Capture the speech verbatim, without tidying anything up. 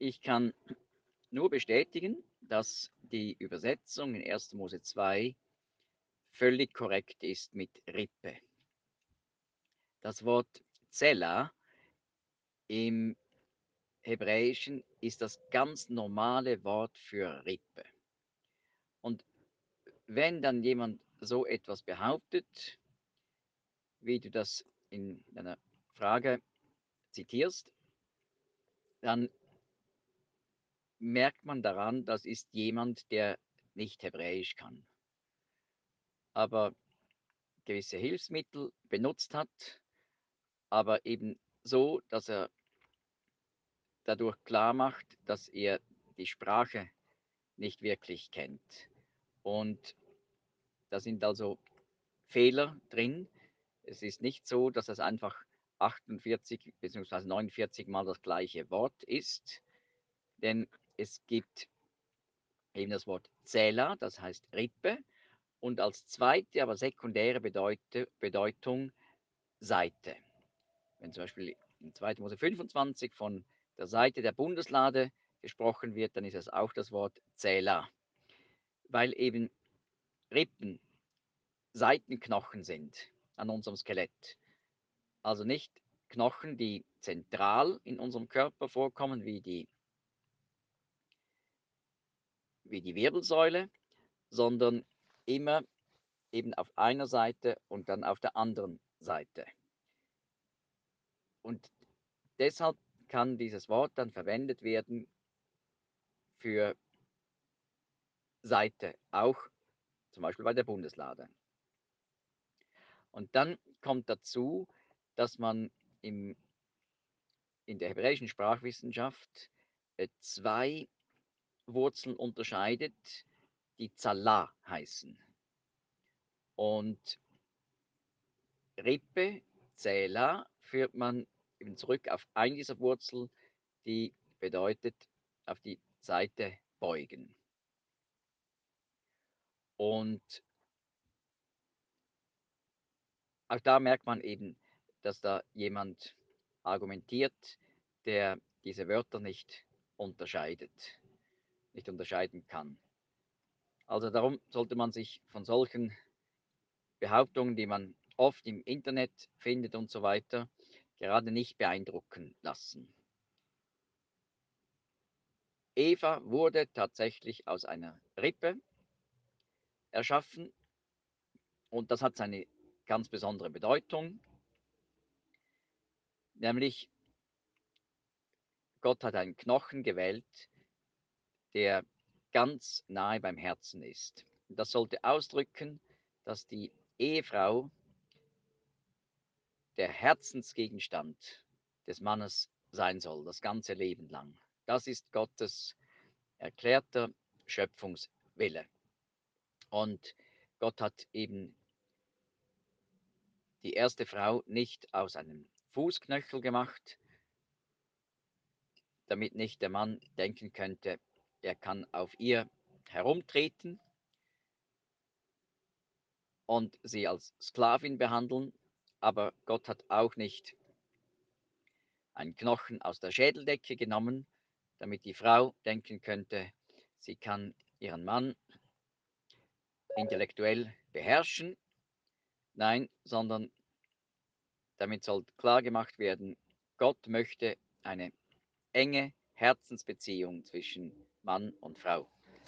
Ich kann nur bestätigen, dass die Übersetzung in erster Mose zwei völlig korrekt ist mit Rippe. Das Wort Zela im Hebräischen ist das ganz normale Wort für Rippe. Und wenn dann jemand so etwas behauptet, wie du das in deiner Frage zitierst, dann merkt man daran, das ist jemand, der nicht Hebräisch kann, aber gewisse Hilfsmittel benutzt hat, aber eben so, dass er dadurch klar macht, dass er die Sprache nicht wirklich kennt. Und da sind also Fehler drin. Es ist nicht so, dass es einfach achtundvierzig bzw. neunundvierzig Mal das gleiche Wort ist, denn es gibt eben das Wort Zähler, das heißt Rippe, und als zweite, aber sekundäre Bedeute, Bedeutung Seite. Wenn zum Beispiel in zweiter Mose fünfundzwanzig von der Seite der Bundeslade gesprochen wird, dann ist es auch das Wort Zähler, weil eben Rippen Seitenknochen sind an unserem Skelett. Also nicht Knochen, die zentral in unserem Körper vorkommen, wie die, wie die Wirbelsäule, sondern immer eben auf einer Seite und dann auf der anderen Seite. Und deshalb kann dieses Wort dann verwendet werden für Seite, auch zum Beispiel bei der Bundeslade. Und dann kommt dazu, dass man im, in der hebräischen Sprachwissenschaft äh, zwei Wurzeln unterscheidet, die Zalah heißen. Und Rippe, Zähler, führt man eben zurück auf eine dieser Wurzeln, die bedeutet auf die Seite beugen. Und auch da merkt man eben, dass da jemand argumentiert, der diese Wörter nicht unterscheidet, nicht unterscheiden kann. Also darum sollte man sich von solchen Behauptungen, die man oft im Internet findet und so weiter, gerade nicht beeindrucken lassen. Eva wurde tatsächlich aus einer Rippe erschaffen und das hat seine ganz besondere Bedeutung, nämlich Gott hat einen Knochen gewählt, der ganz nahe beim Herzen ist. Das sollte ausdrücken, dass die Ehefrau der Herzensgegenstand des Mannes sein soll, das ganze Leben lang. Das ist Gottes erklärter Schöpfungswille. Und Gott hat eben die erste Frau nicht aus einem Fußknöchel gemacht, damit nicht der Mann denken könnte, er kann auf ihr herumtreten und sie als Sklavin behandeln. Aber Gott hat auch nicht einen Knochen aus der Schädeldecke genommen, damit die Frau denken könnte, sie kann ihren Mann intellektuell beherrschen. Nein, sondern damit soll klar gemacht werden, Gott möchte eine enge Herzensbeziehung zwischen Mann und Frau.